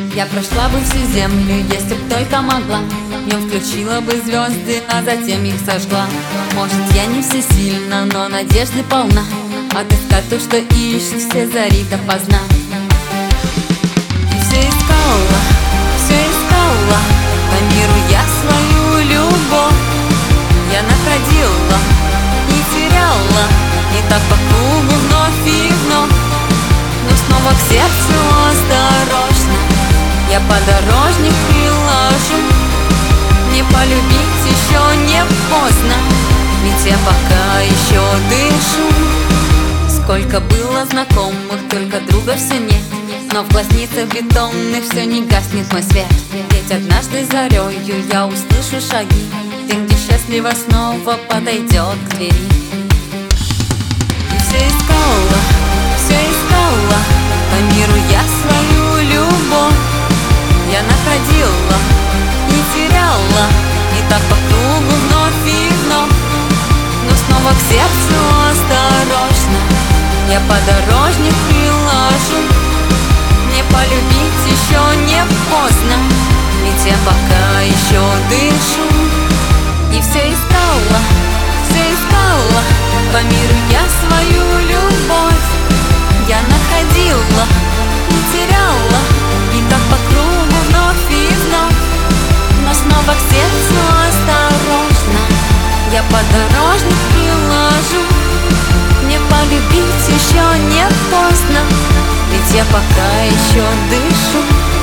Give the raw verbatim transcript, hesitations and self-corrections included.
Я прошла бы всю землю, если б только могла. Днем включила бы звезды, а затем их сожгла. Может, я не всесильна, но надежды полна отыскать то, что ищешь, все зари допоздна. И все искала, все искала, по миру я свою любовь. Я находила и теряла, и так по кругу вновь и вновь. Но снова к сердцу осторожно я подорожник приложу. Не полюбить еще не поздно, ведь я пока еще дышу. Сколько было знакомых, только друга все нет, но в глазницах бетонных все не гаснет мой свет. Ведь однажды зарею я услышу шаги, ты, где счастливо снова подойдет к двери. И все искала, все искала, по миру я свою любовь. Я находила и теряла, и так по кругу вновь и вновь. Но снова к сердцу осторожно я подорожник приложу. Не полюбить еще не поздно, ведь я пока еще дышу. И все искала, все искала, по миру я свою любовь. Я находила и теряла, и так по кругу вновь и вновь. Но снова к сердцу осторожно я подорожник приложу. Не полюбить еще не поздно, ведь я пока еще дышу.